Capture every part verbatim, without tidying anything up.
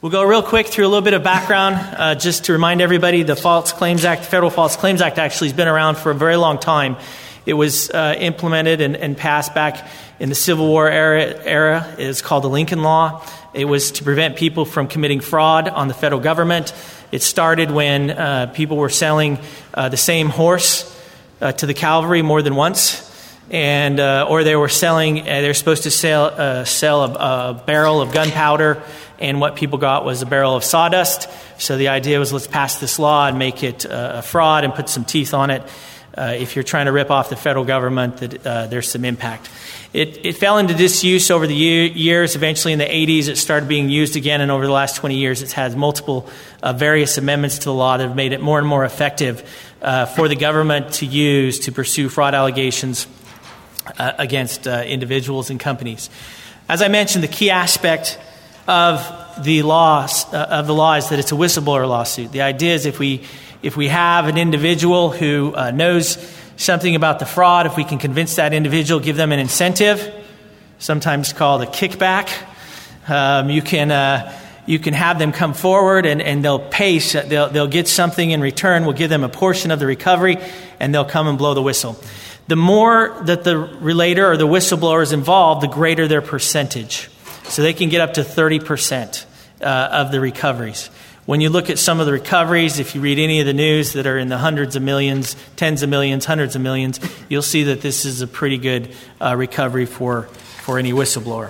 We'll go real quick through a little bit of background, uh, just to remind everybody, the False Claims Act, the Federal False Claims Act actually has been around for a very long time. It was uh, implemented and, and passed back in the Civil War era, era. It's called the Lincoln Law. It was to prevent people from committing fraud on the federal government. It started when uh, people were selling uh, the same horse uh, to the cavalry more than once. And uh, or they were selling, uh, they were supposed to sell uh, sell a, a barrel of gunpowder, and what people got was a barrel of sawdust. So the idea was, let's pass this law and make it uh, a fraud and put some teeth on it. Uh, if you're trying to rip off the federal government, that uh, there's some impact. It, it fell into disuse over the year, years. Eventually in the eighties, it started being used again, and over the last twenty years, it's had multiple uh, various amendments to the law that have made it more and more effective uh, for the government to use to pursue fraud allegations Uh, against uh, individuals and companies. As I mentioned, the key aspect of the law uh, of the law is that it's a whistleblower lawsuit. The idea is if we if we have an individual who uh, knows something about the fraud, if we can convince that individual, give them an incentive, sometimes called a kickback, um, you can uh, you can have them come forward and, and they'll pay. They'll they'll get something in return. We'll give them a portion of the recovery, and they'll come and blow the whistle. The more that the relator or the whistleblower is involved, the greater their percentage. So they can get up to thirty percent uh, of the recoveries. When you look at some of the recoveries, if you read any of the news that are in the hundreds of millions, tens of millions, hundreds of millions, you'll see that this is a pretty good uh, recovery for, for any whistleblower.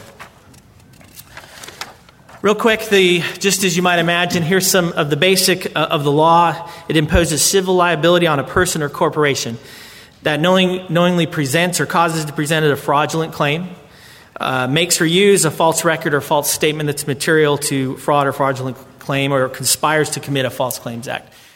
Real quick, the just as you might imagine, here's some of the basic uh, of the law. It imposes civil liability on a person or corporation that knowing, knowingly presents or causes to present a fraudulent claim, uh, makes or use a false record or false statement that's material to fraud or fraudulent claim, or conspires to commit a False Claims Act.